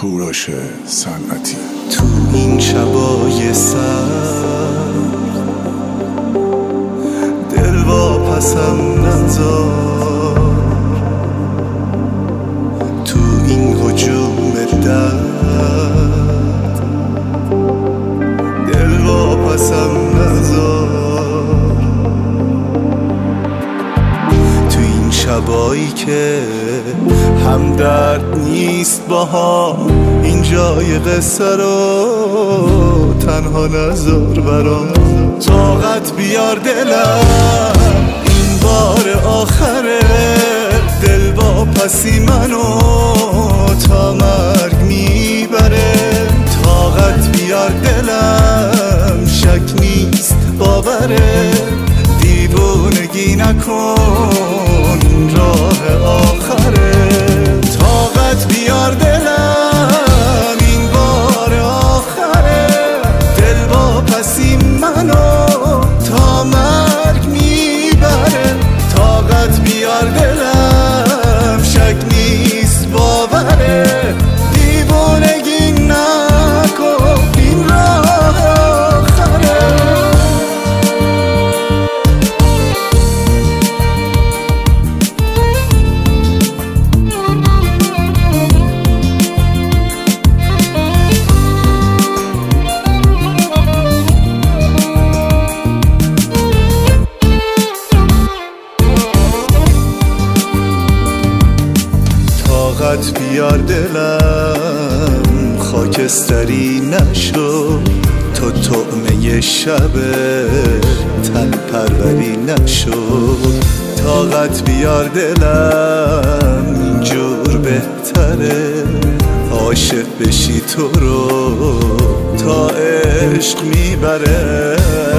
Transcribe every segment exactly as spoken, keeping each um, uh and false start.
کوروش صنعتی. تو این شبای سر دل واپسم نذار، تو این هجوم درد دل واپسم نذار، تو این شبایی که هم درد نیست با هم، این جای قصه رو تنها نذار برام. طاقت بیار دلم این بار آخره، دل با پسی منو تا مرگ میبره. طاقت بیار دلم شک نیست باوره، دیوونگی نکن راه آخره. طاقت بیار دلم این بار آخره، دل با پسی منو تا مرگ میبره. طاقت بیار دلم شک نیست باوره، دیوونگی نکن این راه آخره. طاقت بیار دلم خاکستری نشو، تو طعمه شب تن پروری نشو. طاقت بیار دلم اینجور بهتره، عاشق بشی تو رو تا عشق میبره.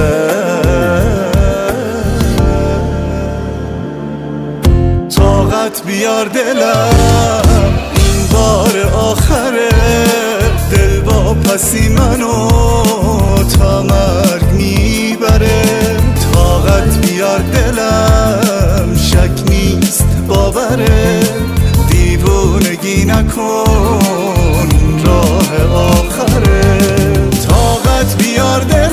طاقت بیار دلم این بار آخره، دل با پسی منو تا مرگ میبره. طاقت بیار دلم شک نیست باوره، دیوونگی نکن راه آخره. طاقت بیار دلم